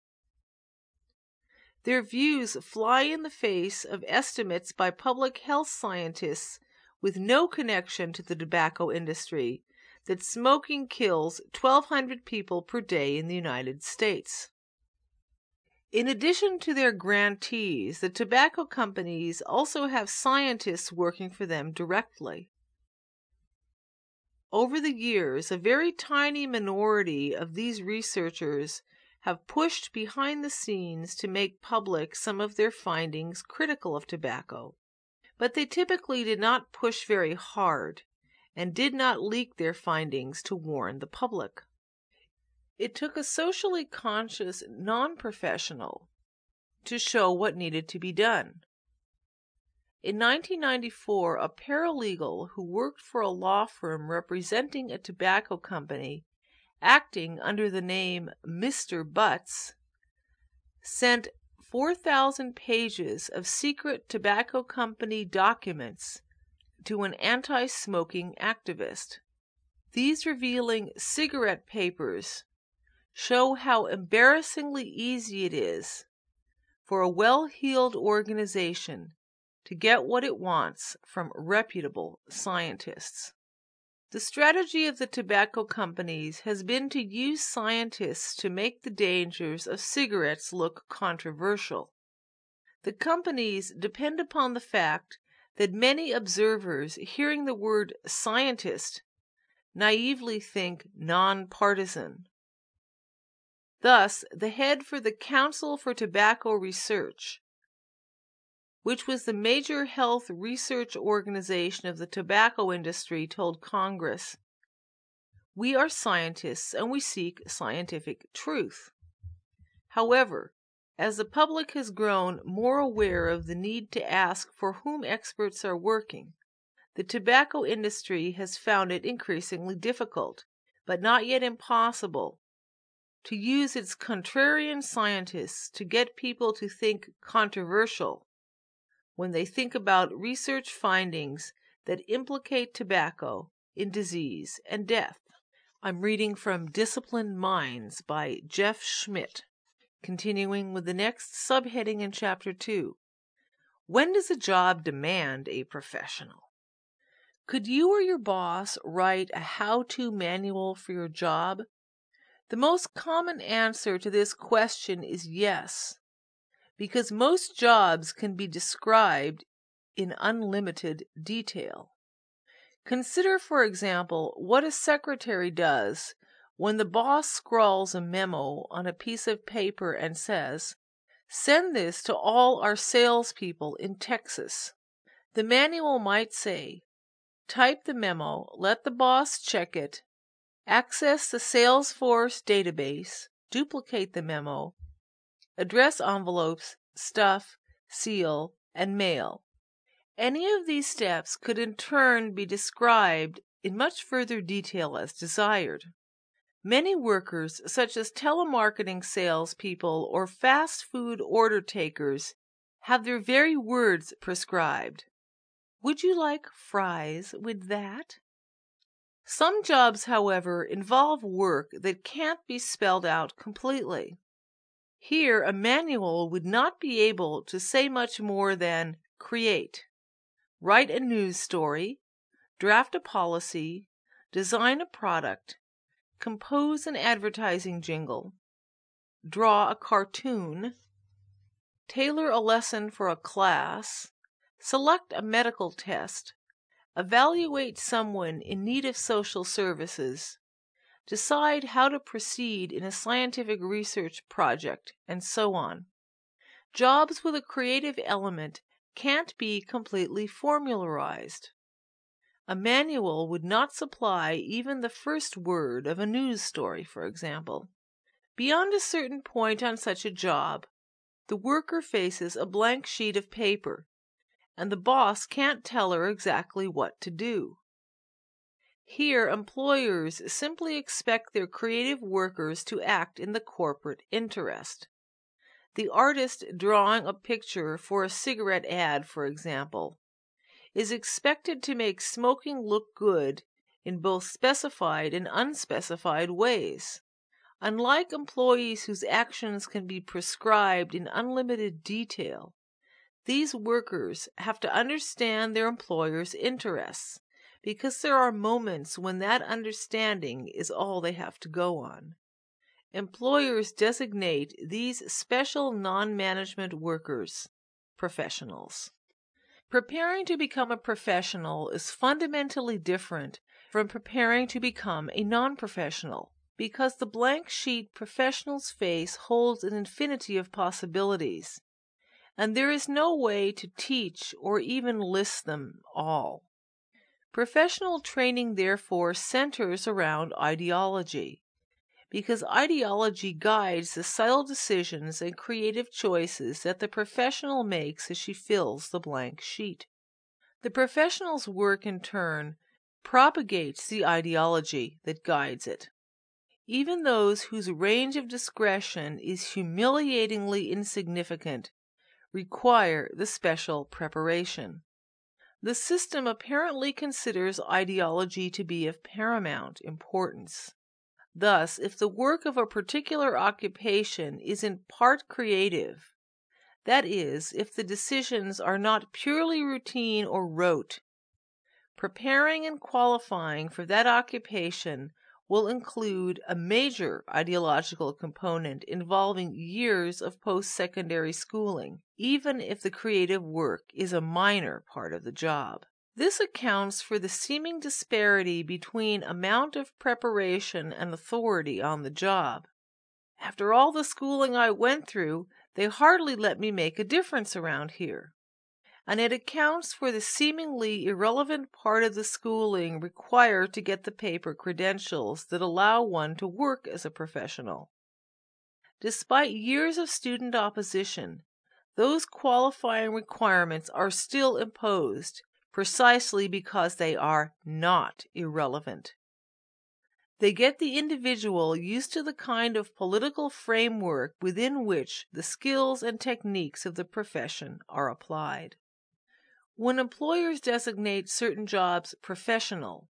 Their views fly in the face of estimates by public health scientists with no connection to the tobacco industry that smoking kills twelve hundred people per day in the United States. In addition to their grantees, the tobacco companies also have scientists working for them directly. Over the years, a very tiny minority of these researchers have pushed behind the scenes to make public some of their findings critical of tobacco, but they typically did not push very hard and did not leak their findings to warn the public. It took a socially conscious non-professional to show what needed to be done. In nineteen ninety-four, a paralegal who worked for a law firm representing a tobacco company, acting under the name Mister Butts, sent four thousand pages of secret tobacco company documents to an anti-smoking activist. These revealing cigarette papers show how embarrassingly easy it is for a well-heeled organization to get what it wants from reputable scientists. The strategy of the tobacco companies has been to use scientists to make the dangers of cigarettes look controversial. The companies depend upon the fact that many observers hearing the word scientist naively think nonpartisan. Thus, the head for the Council for Tobacco Research, which was the major health research organization of the tobacco industry, told Congress, "We are scientists and we seek scientific truth." However, as the public has grown more aware of the need to ask for whom experts are working, the tobacco industry has found it increasingly difficult, but not yet impossible, to use its contrarian scientists to get people to think controversial when they think about research findings that implicate tobacco in disease and death. I'm reading from Disciplined Minds by Jeff Schmidt, continuing with the next subheading in Chapter two. When does a job demand a professional? Could you or your boss write a how-to manual for your job? The most common answer to this question is yes, because most jobs can be described in unlimited detail. Consider, for example, what a secretary does when the boss scrawls a memo on a piece of paper and says, "Send this to all our salespeople in Texas." The manual might say, type the memo, let the boss check it, access the Salesforce database, duplicate the memo, address envelopes, stuff, seal, and mail. Any of these steps could in turn be described in much further detail as desired. Many workers, such as telemarketing salespeople or fast food order takers, have their very words prescribed. Would you like fries with that? Some jobs, however, involve work that can't be spelled out completely. Here, a manual would not be able to say much more than create, write a news story, draft a policy, design a product, compose an advertising jingle, draw a cartoon, tailor a lesson for a class, select a medical test, evaluate someone in need of social services, decide how to proceed in a scientific research project, and so on. Jobs with a creative element can't be completely formularized. A manual would not supply even the first word of a news story, for example. Beyond a certain point on such a job, the worker faces a blank sheet of paper, and the boss can't tell her exactly what to do. Here, employers simply expect their creative workers to act in the corporate interest. The artist drawing a picture for a cigarette ad, for example, is expected to make smoking look good in both specified and unspecified ways. Unlike employees whose actions can be prescribed in unlimited detail, these workers have to understand their employer's interests, because there are moments when that understanding is all they have to go on. Employers designate these special non-management workers professionals. Preparing to become a professional is fundamentally different from preparing to become a non-professional, because the blank sheet professionals face holds an infinity of possibilities, and there is no way to teach or even list them all. Professional training, therefore, centers around ideology, because ideology guides the subtle decisions and creative choices that the professional makes as she fills the blank sheet. The professional's work, in turn, propagates the ideology that guides it. Even those whose range of discretion is humiliatingly insignificant require the special preparation. The system apparently considers ideology to be of paramount importance. Thus, if the work of a particular occupation is in part creative, that is, if the decisions are not purely routine or rote, preparing and qualifying for that occupation will include a major ideological component involving years of post-secondary schooling, even if the creative work is a minor part of the job. This accounts for the seeming disparity between amount of preparation and authority on the job. After all the schooling I went through, they hardly let me make a difference around here. And it accounts for the seemingly irrelevant part of the schooling required to get the paper credentials that allow one to work as a professional. Despite years of student opposition, those qualifying requirements are still imposed, precisely because they are not irrelevant. They get the individual used to the kind of political framework within which the skills and techniques of the profession are applied. When employers designate certain jobs professional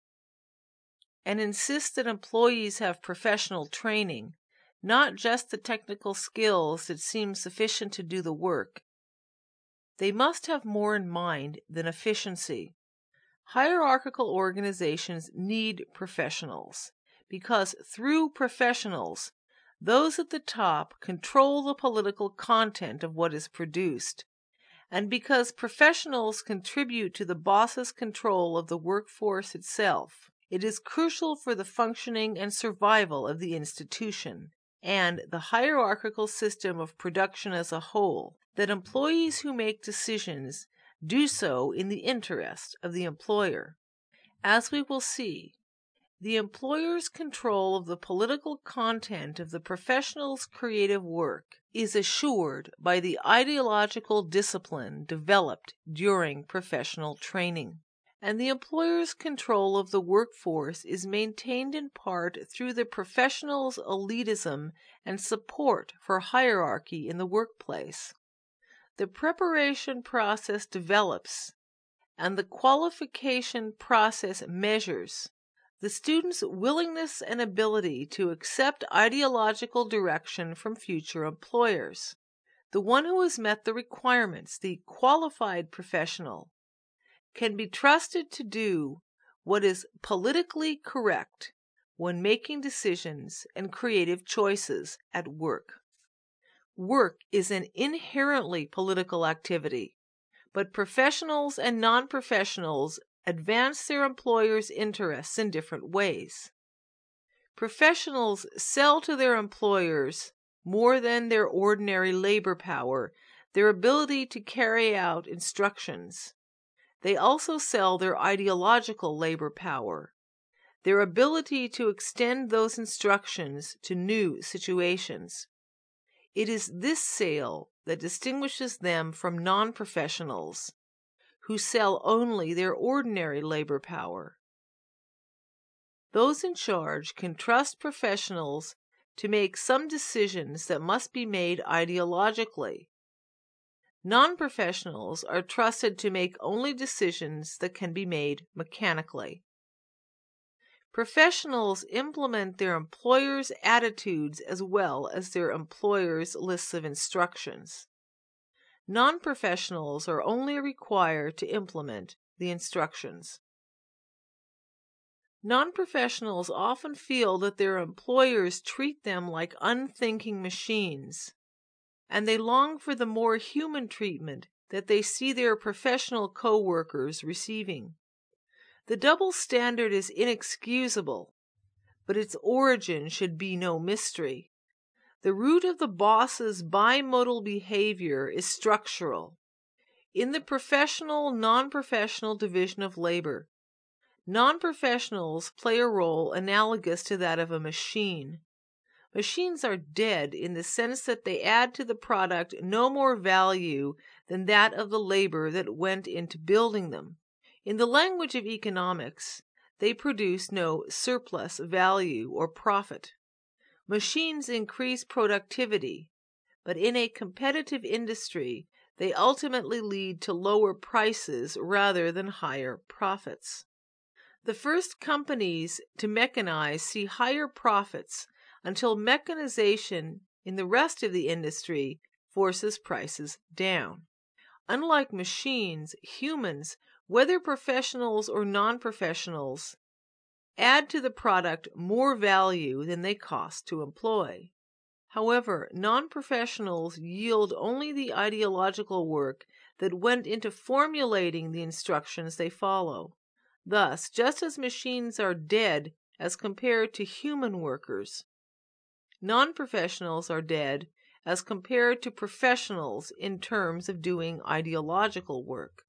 and insist that employees have professional training, not just the technical skills that seem sufficient to do the work, they must have more in mind than efficiency. Hierarchical organizations need professionals, because through professionals, those at the top control the political content of what is produced, and because professionals contribute to the boss's control of the workforce itself, it is crucial for the functioning and survival of the institution and the hierarchical system of production as a whole that employees who make decisions do so in the interest of the employer. As we will see, the employer's control of the political content of the professional's creative work is assured by the ideological discipline developed during professional training, and the employer's control of the workforce is maintained in part through the professional's elitism and support for hierarchy in the workplace. The preparation process develops, and the qualification process measures the student's willingness and ability to accept ideological direction from future employers. The one who has met the requirements, the qualified professional, can be trusted to do what is politically correct when making decisions and creative choices at work. Work is an inherently political activity, but professionals and non-professionals advance their employers' interests in different ways. Professionals sell to their employers, more than their ordinary labor power, their ability to carry out instructions. They also sell their ideological labor power, their ability to extend those instructions to new situations. It is this sale that distinguishes them from non-professionals, who sell only their ordinary labor power. Those in charge can trust professionals to make some decisions that must be made ideologically. Non-professionals are trusted to make only decisions that can be made mechanically. Professionals implement their employers' attitudes as well as their employers' lists of instructions. Non-professionals are only required to implement the instructions. Non-professionals often feel that their employers treat them like unthinking machines, and they long for the more human treatment that they see their professional co-workers receiving. The double standard is inexcusable, but its origin should be no mystery. The root of the boss's bimodal behavior is structural. In the professional-non-professional division of labor, non-professionals play a role analogous to that of a machine. Machines are dead in the sense that they add to the product no more value than that of the labor that went into building them. In the language of economics, they produce no surplus value or profit. Machines increase productivity, but in a competitive industry, they ultimately lead to lower prices rather than higher profits. The first companies to mechanize see higher profits until mechanization in the rest of the industry forces prices down. Unlike machines, humans, whether professionals or non-professionals, add to the product more value than they cost to employ. However, non-professionals yield only the ideological work that went into formulating the instructions they follow. Thus, just as machines are dead as compared to human workers, non-professionals are dead as compared to professionals in terms of doing ideological work.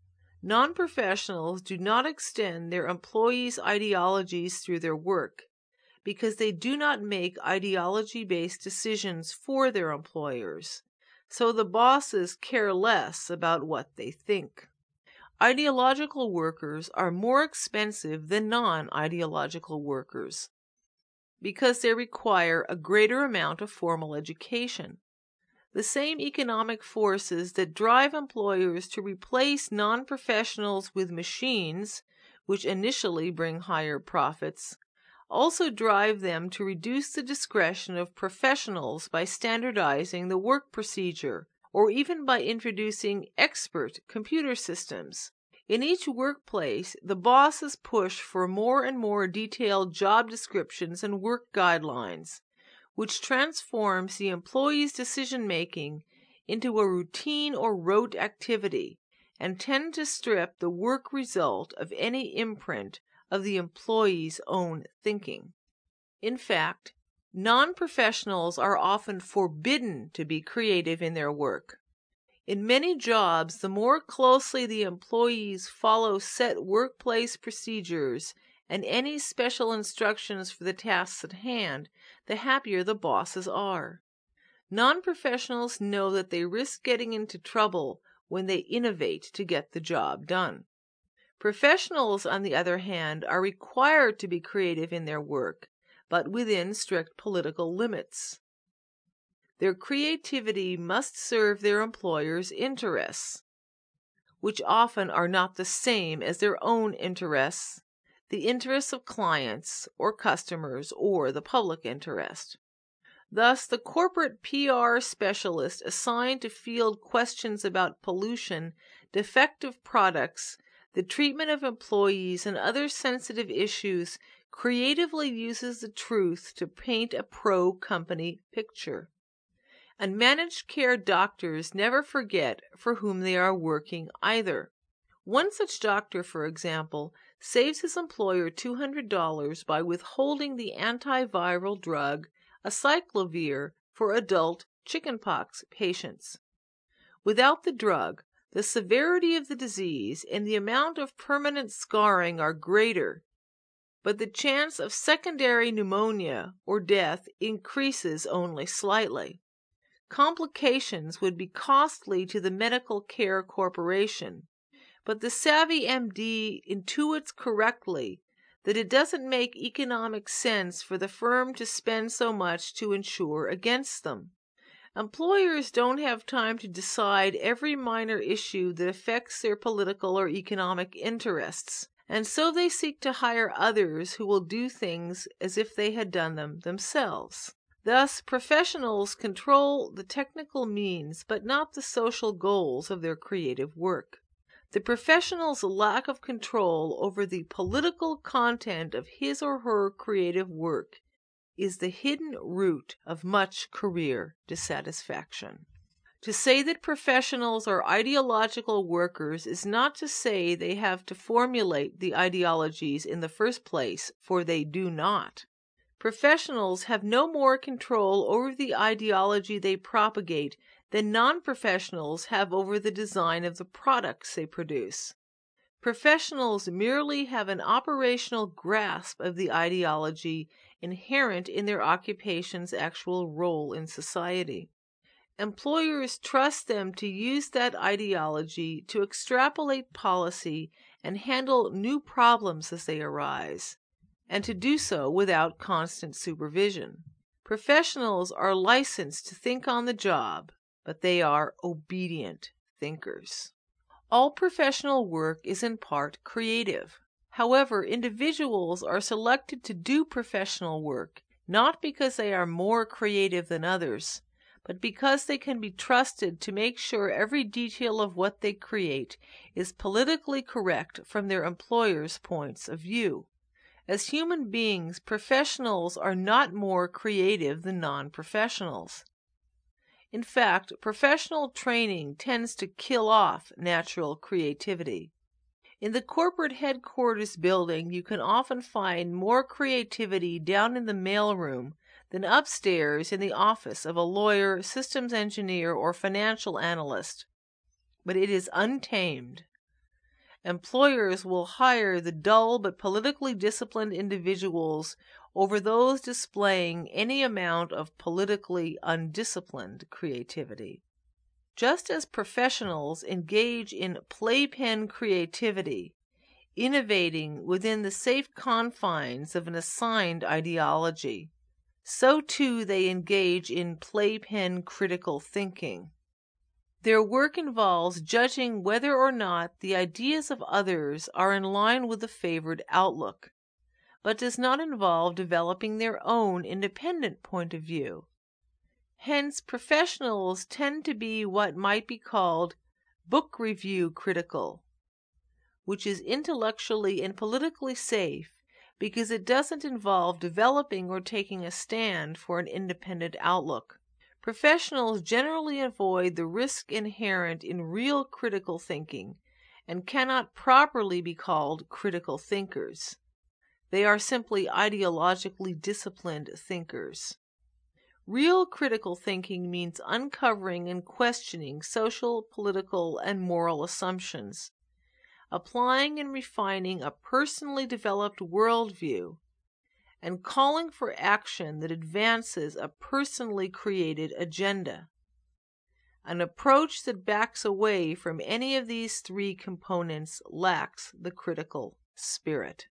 Non-professionals do not extend their employees' ideologies through their work because they do not make ideology-based decisions for their employers, so the bosses care less about what they think. Ideological workers are more expensive than non-ideological workers because they require a greater amount of formal education. The same economic forces that drive employers to replace non-professionals with machines, which initially bring higher profits, also drive them to reduce the discretion of professionals by standardizing the work procedure, or even by introducing expert computer systems. In each workplace, the bosses push for more and more detailed job descriptions and work guidelines, which transforms the employee's decision-making into a routine or rote activity and tend to strip the work result of any imprint of the employee's own thinking. In fact, non-professionals are often forbidden to be creative in their work. In many jobs, the more closely the employees follow set workplace procedures and any special instructions for the tasks at hand, the happier the bosses are. Non-professionals know that they risk getting into trouble when they innovate to get the job done. Professionals, on the other hand, are required to be creative in their work, but within strict political limits. Their creativity must serve their employers' interests, which often are not the same as their own interests, the interests of clients or customers, or the public interest. Thus, the corporate P R specialist assigned to field questions about pollution, defective products, the treatment of employees, and other sensitive issues creatively uses the truth to paint a pro-company picture. And managed care doctors never forget for whom they are working either. One such doctor, for example, saves his employer two hundred dollars by withholding the antiviral drug acyclovir for adult chickenpox patients. Without the drug, the severity of the disease and the amount of permanent scarring are greater, but the chance of secondary pneumonia or death increases only slightly. Complications would be costly to the Medical Care Corporation, but the savvy M D intuits correctly that it doesn't make economic sense for the firm to spend so much to insure against them. Employers don't have time to decide every minor issue that affects their political or economic interests, and so they seek to hire others who will do things as if they had done them themselves. Thus, professionals control the technical means but not the social goals of their creative work. The professional's lack of control over the political content of his or her creative work is the hidden root of much career dissatisfaction. To say that professionals are ideological workers is not to say they have to formulate the ideologies in the first place, for they do not. Professionals have no more control over the ideology they propagate than non-professionals have over the design of the products they produce. Professionals merely have an operational grasp of the ideology inherent in their occupation's actual role in society. Employers trust them to use that ideology to extrapolate policy and handle new problems as they arise, and to do so without constant supervision. Professionals are licensed to think on the job, but they are obedient thinkers. All professional work is in part creative. However, individuals are selected to do professional work not because they are more creative than others, but because they can be trusted to make sure every detail of what they create is politically correct from their employers' points of view. As human beings, professionals are not more creative than non-professionals. In fact, professional training tends to kill off natural creativity. In the corporate headquarters building, you can often find more creativity down in the mailroom than upstairs in the office of a lawyer, systems engineer, or financial analyst. But it is untamed. Employers will hire the dull but politically disciplined individuals over those displaying any amount of politically undisciplined creativity. Just as professionals engage in playpen creativity, innovating within the safe confines of an assigned ideology, so too they engage in playpen critical thinking. Their work involves judging whether or not the ideas of others are in line with the favored outlook, but does not involve developing their own independent point of view. Hence, professionals tend to be what might be called book review critical, which is intellectually and politically safe because it doesn't involve developing or taking a stand for an independent outlook. Professionals generally avoid the risk inherent in real critical thinking and cannot properly be called critical thinkers. They are simply ideologically disciplined thinkers. Real critical thinking means uncovering and questioning social, political, and moral assumptions, applying and refining a personally developed worldview, and calling for action that advances a personally created agenda. An approach that backs away from any of these three components lacks the critical spirit.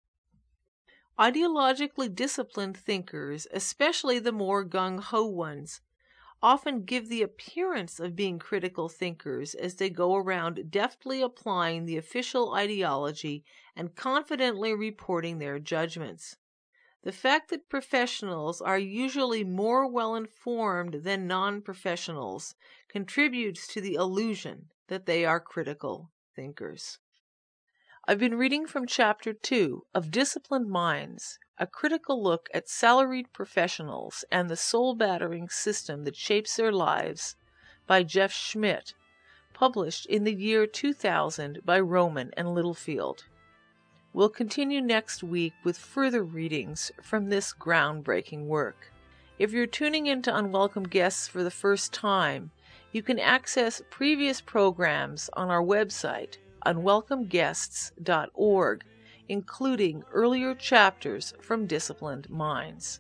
Ideologically disciplined thinkers, especially the more gung-ho ones, often give the appearance of being critical thinkers as they go around deftly applying the official ideology and confidently reporting their judgments. The fact that professionals are usually more well-informed than non-professionals contributes to the illusion that they are critical thinkers. I've been reading from Chapter two of Disciplined Minds, a critical look at salaried professionals and the soul-battering system that shapes their lives, by Jeff Schmidt, published in the year two thousand by Rowman and Littlefield. We'll continue next week with further readings from this groundbreaking work. If you're tuning in to Unwelcome Guests for the first time, you can access previous programs on our website, unwelcome guests dot org, including earlier chapters from Disciplined Minds.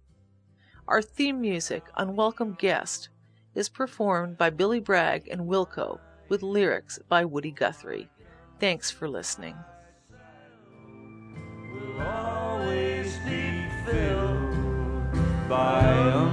Our theme music, Unwelcome Guest, is performed by Billy Bragg and Wilco, with lyrics by Woody Guthrie. Thanks for listening. Will always be filled by